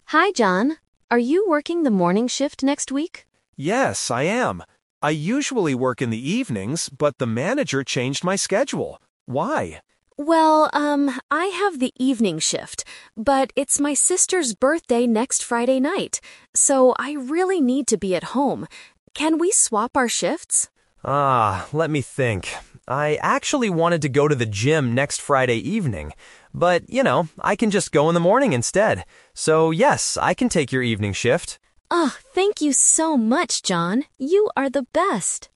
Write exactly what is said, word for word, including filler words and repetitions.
Hi, John. Are you working the morning shift next week? Yes, I am. I usually work in the evenings, but the manager changed my schedule. Why? Well, um, I have the evening shift, but it's my sister's birthday next Friday night, so I really need to be at home. Can we swap our shifts? Ah, let me think. I actually wanted to go to the gym next Friday evening, but, you know, I can just go in the morning instead. So, yes, I can take your evening shift. Oh, thank you so much, John. You are the best.